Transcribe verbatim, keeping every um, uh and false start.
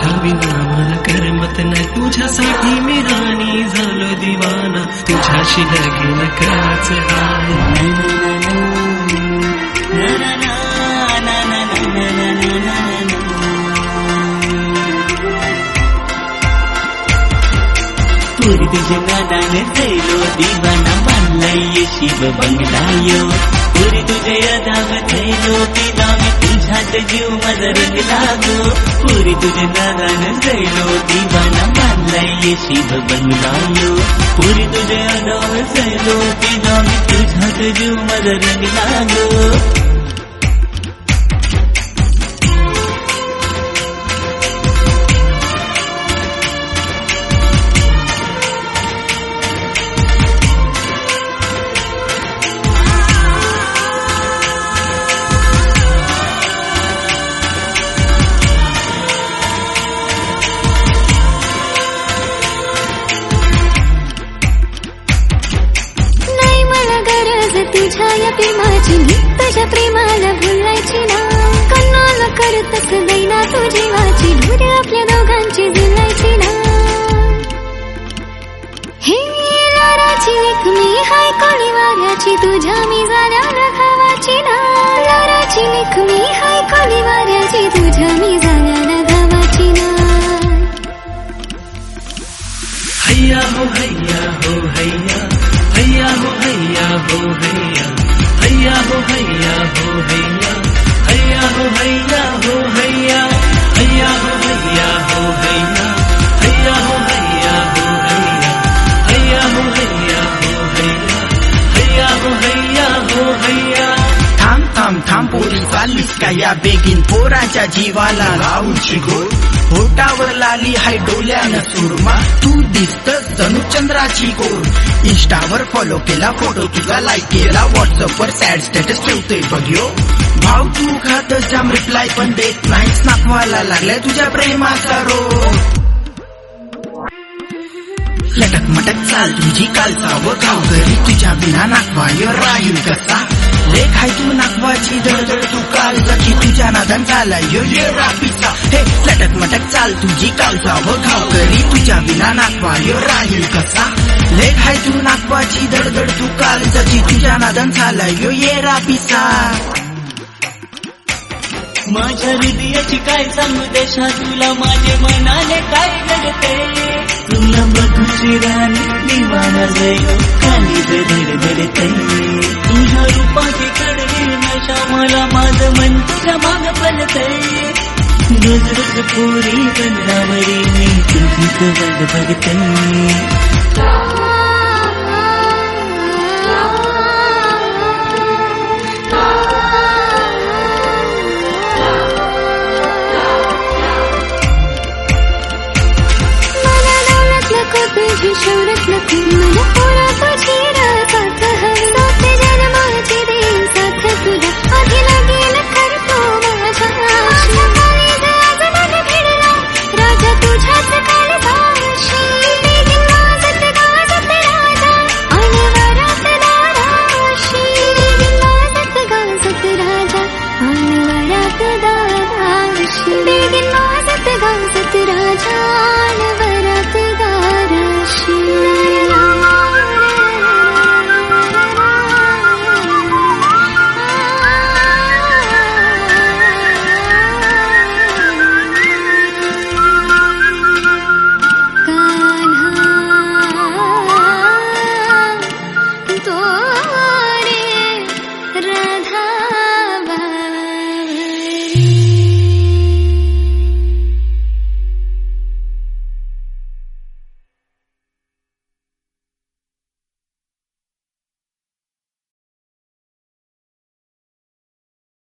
तुझ्या विना मला करमत नाही, तुझ्यासाठी मी राणी झालो दिवाना, तुझ्याशी लगीन करायचं पुरी तुझ्या नादाने जैलो दिवाना, बांधलाय शिव बंगलायो. पुरी तुझ्या यादाव थैलो पिला मी, तुझ्यात जीव माझा रंगला गो. पुरी तुझ्या नादाने जैलो दिवाना, बांधलाय शिव बंगलायो. पुरी तुझ्या यादाव थैलो पिला मी, तुझ्यात जीव माझा रंगला गो. तुझ्या या प्रेमाची मी तुझ्या प्रेमाला भुलायची ना, कन्नाला करतस दैना तू जीवाची, धुरे आपल्या दोघांची झुलायची ना. हे लाराची लेख मी हाय काळी वाऱ्याची, तुझ्या मी झाल्याला गावाची ना. लाराची लेख मी हाय काळी वाऱ्याची, तुझ्या मी झाल्याला गावाची ना. हैया हो हैया हो हैया, हैया हो हैया हो हैया, हैया हो हैया हो हैया, हैया हो हैया हो हैया, हैया हो हैया हो हैया, हैया हो हैया हो हैया, हैया हो हैया हो हैया, हैया हो हैया हो हैया. थांब थांब थांब पोरी, चाललीस का या बेगीन, पोराच्या जीवाला लावून शिगोर. होटावर लाली हाय डोल्यानं सुरमा, तू दिसतस जणू चंद्राची कोर. इंस्टावर फॉलो केला, फोटो तुझा लाईक केला, व्हॉट्सअपवर सॅड स्टेटस ठेवतोय बघ्यो. भाव तू खातस जाम, रिप्लाय पण देत नाहीस, नाकवायला लागलाय तुझ्या प्रेमाचा रोग. लटक मटक चाल तुझी कालचा व गाव घरी, तुझ्या बिना नाकवायर राहील कसा. लेख हाय तू नाकवाची दळदळ, तू काळजाची तुझ्या नादान झाला यो ये रापीचा. हे लटक मटक चाल तुझी कालचा व गाव घरी, तुझ्या बिना नाकवायर राहील कसा. लेख हाय तू नाकवाची दळदळ, तू काळजाची तुझ्या नादान झाला यो ये रापीचा. माझ्या हृदयाची काय सांगू देशा तुला, माझे मनाले काय घडते. तुला बघूची राणी दिवाना जयो, कालीज धडधडते. तुझ्या रूपाची कडवी नशा, मला माझं मन तुझ्या माग पलतय. रोज रोज पुरी बंधावरी मी तुझीच वाट बघते. तुझी शौरत नको मला पोरा